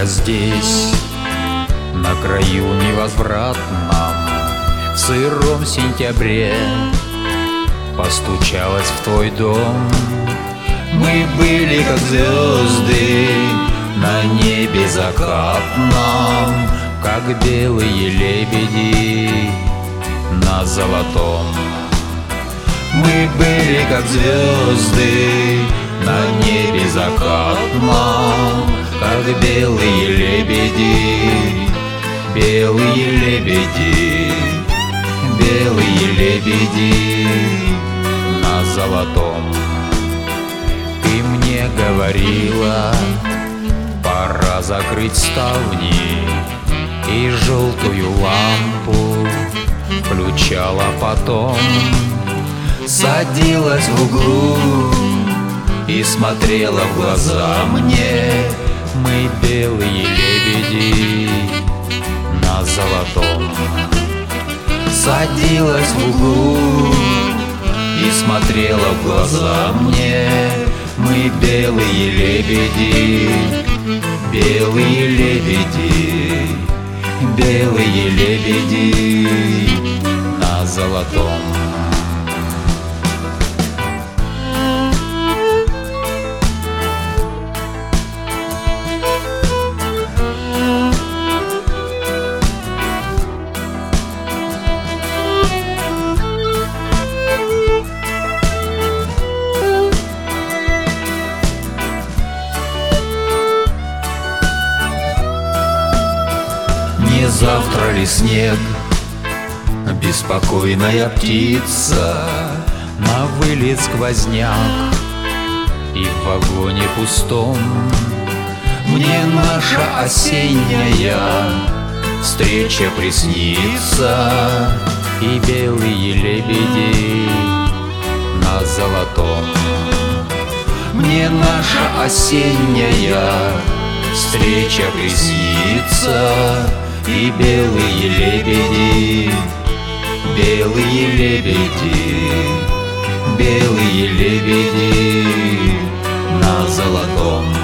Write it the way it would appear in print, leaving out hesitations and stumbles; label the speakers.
Speaker 1: я здесь, на краю невозвратном, в сыром сентябре постучалась в твой дом. Мы были как звезды на небе закатном, как белые лебеди на золотом. Мы были как звезды на небе закатном, как белые лебеди, белые лебеди, белые лебеди на золотом. Ты мне говорила, пора закрыть ставни, и желтую лампу включала потом. Садилась в углу и смотрела в глаза мне. Мы белые лебеди на золотом. Садилась в углу и смотрела в глаза мне. Мы белые лебеди, белые лебеди, белые лебеди на золотом. Не завтра ли снег, беспокойная птица, на вылет сквозняк, и в вагоне пустом мне наша осенняя встреча приснится, и белые лебеди на золотом. Мне наша осенняя встреча приснится, и белые лебеди, белые лебеди, белые лебеди на золотом.